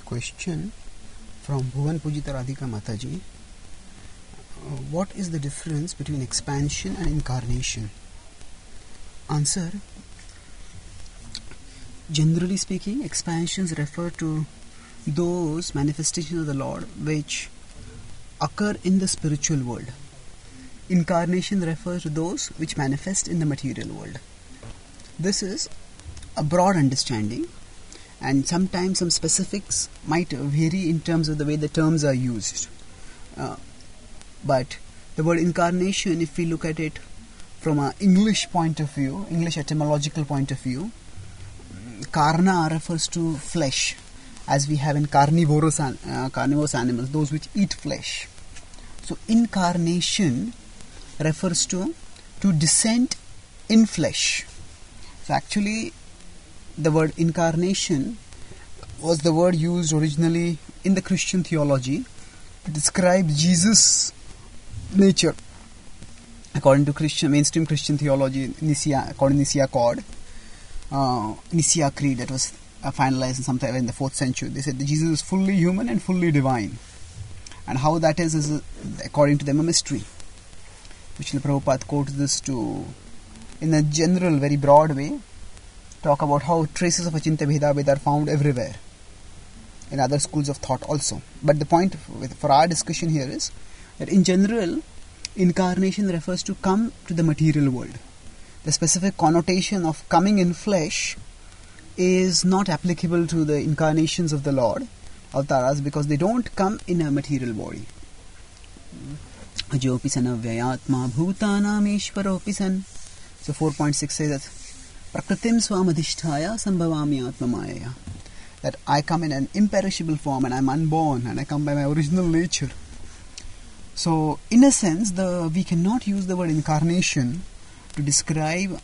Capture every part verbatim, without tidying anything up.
question from Bhuvan Pujita Radhika Mataji. Uh, what is the difference between expansion and incarnation? Answer. Generally speaking, expansions refer to those manifestations of the Lord which occur in the spiritual world. Incarnation refers to those which manifest in the material world. This is a broad understanding, and sometimes some specifics might vary in terms of the way the terms are used. Uh, but the word incarnation, if we look at it from an English point of view, English etymological point of view, karna refers to flesh, as we have in carnivorous, uh, carnivorous animals, those which eat flesh. So incarnation refers to to descend in flesh. So actually the word incarnation was the word used originally in the Christian theology to describe Jesus' nature. According to Christian mainstream Christian theology, Nicaea, according to Nicaea Accord, uh, Nicaea Creed, that was uh, finalized sometime in the fourth century, they said that Jesus is fully human and fully divine. And how that is, is uh, according to them, a mystery. Srila Prabhupada quotes this to, in a general, very broad way, talk about how traces of Achintya Bheda are found everywhere, in other schools of thought also. But the point with, for our discussion here is that in general, incarnation refers to come to the material world. The specific connotation of coming in flesh is not applicable to the incarnations of the Lord, avatars, because they don't come in a material body. Ajopi san avyayatma bhutanam ishvaropi san. So four point six says that Prakritim swamadhisthaya sambhavami atmamaya. That I come in an imperishable form and I am unborn and I come by my original nature. So in a sense, the we cannot use the word incarnation to describe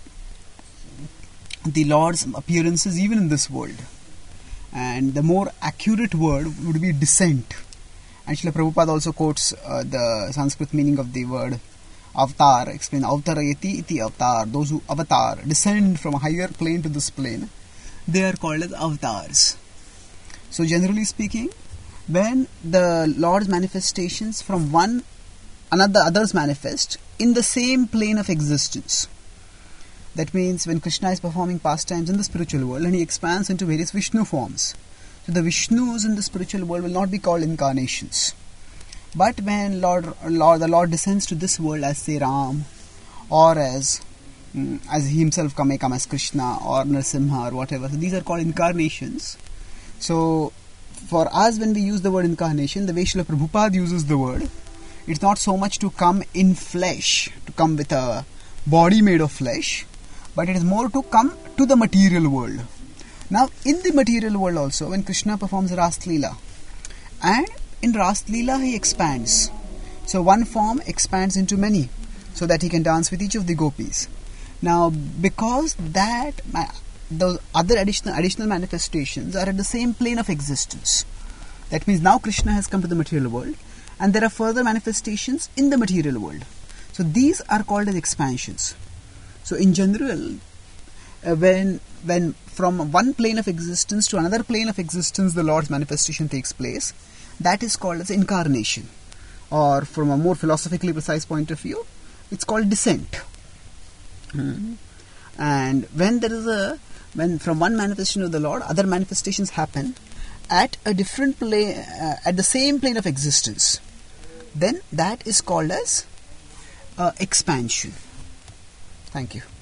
the Lord's appearances even in this world. And the more accurate word would be descent. And Srila Prabhupada also quotes uh, the Sanskrit meaning of the word avatar, explain avatarayati iti avatar, those who avatar, descend from a higher plane to this plane, they are called as avatars. So generally speaking, when the Lord's manifestations from one another others manifest in the same plane of existence, that means when Krishna is performing pastimes in the spiritual world and he expands into various Vishnu forms. So the Vishnus in the spiritual world will not be called incarnations. But when Lord, Lord, the Lord descends to this world as say Ram, or as mm, as he himself may come as Krishna or Narasimha or whatever, so these are called incarnations. So for us, when we use the word incarnation, the way Srila Prabhupada uses the word, it's not so much to come in flesh, to come with a body made of flesh, but it is more to come to the material world. Now, in the material world also, when Krishna performs Ras Leela, and in Ras Leela he expands. So one form expands into many, so that he can dance with each of the gopis. Now, because that the other additional additional manifestations are at the same plane of existence, that means now Krishna has come to the material world, and there are further manifestations in the material world. So these are called as expansions. So in general, uh, when when from one plane of existence to another plane of existence the Lord's manifestation takes place, that is called as incarnation. Or from a more philosophically precise point of view, it's called descent. Hmm. And when there is a when from one manifestation of the Lord, other manifestations happen at a different plane, uh, at the same plane of existence, then that is called as uh, expansion. Thank you.